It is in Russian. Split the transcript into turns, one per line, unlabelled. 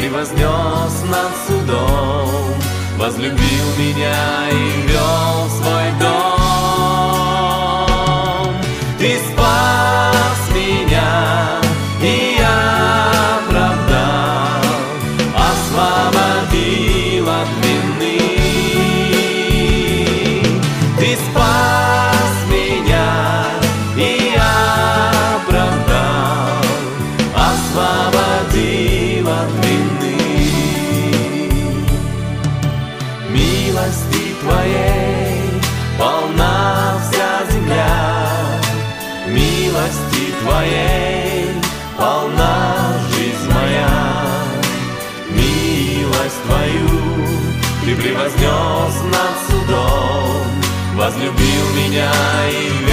превознес над судом, возлюбил меня и ввел в свой дом. Ты спас меня, и оправдал, освободил от вины. Ты спас меня и оправдал, освободил от вины. Милости Твоей полна вся земля, милости Твоей полна жизнь моя. Милость Твою Ты превознес над судом, возлюбил меня и